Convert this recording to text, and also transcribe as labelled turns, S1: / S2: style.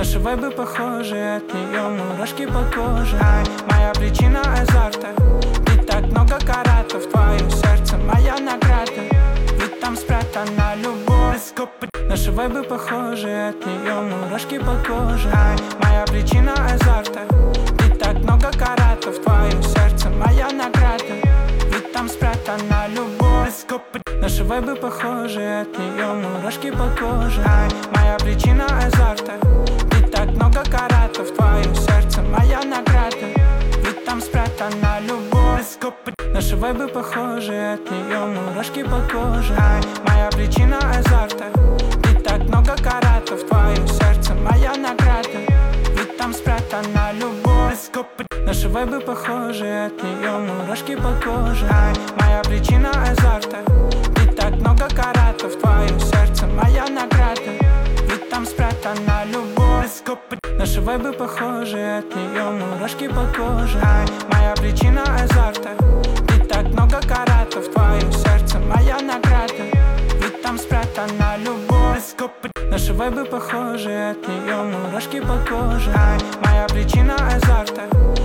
S1: Наши вайбы похожи, от нее мурашки по коже. Моя причина азарта, ты так много каратов. Твое сердце моя награда, ведь там спрятана любовь. Наши вайбы похожи, от нее мурашки по коже. Моя причина азарта, ты так много каратов. Твое сердце моя награда, ведь там спрятана любовь. Наши вайбы похожи, от нее мурашки по коже. Моя причина азарта, ты так много каратов. Твое сердце моя награда, ведь там спрятана любовь. Наши вайбы похожи, от нее мурашки по коже. Моя причина азарта, ты так много каратов. Твое сердце моя награда, ведь там спрятана любовь. Наши вайбы похожи, от нее мурашки по коже. Моя причина азарта, ты так много каратов. Твое сердце моя награда, ведь там спрятана любовь. Наши вайбы похожи, от нее мурашки по коже. Моя причина азарта, ты так много каратов. Твое сердце моя награда, ведь там спрятана любовь. Наши вайбы похожи, от нее мурашки по коже. Моя причина азарта,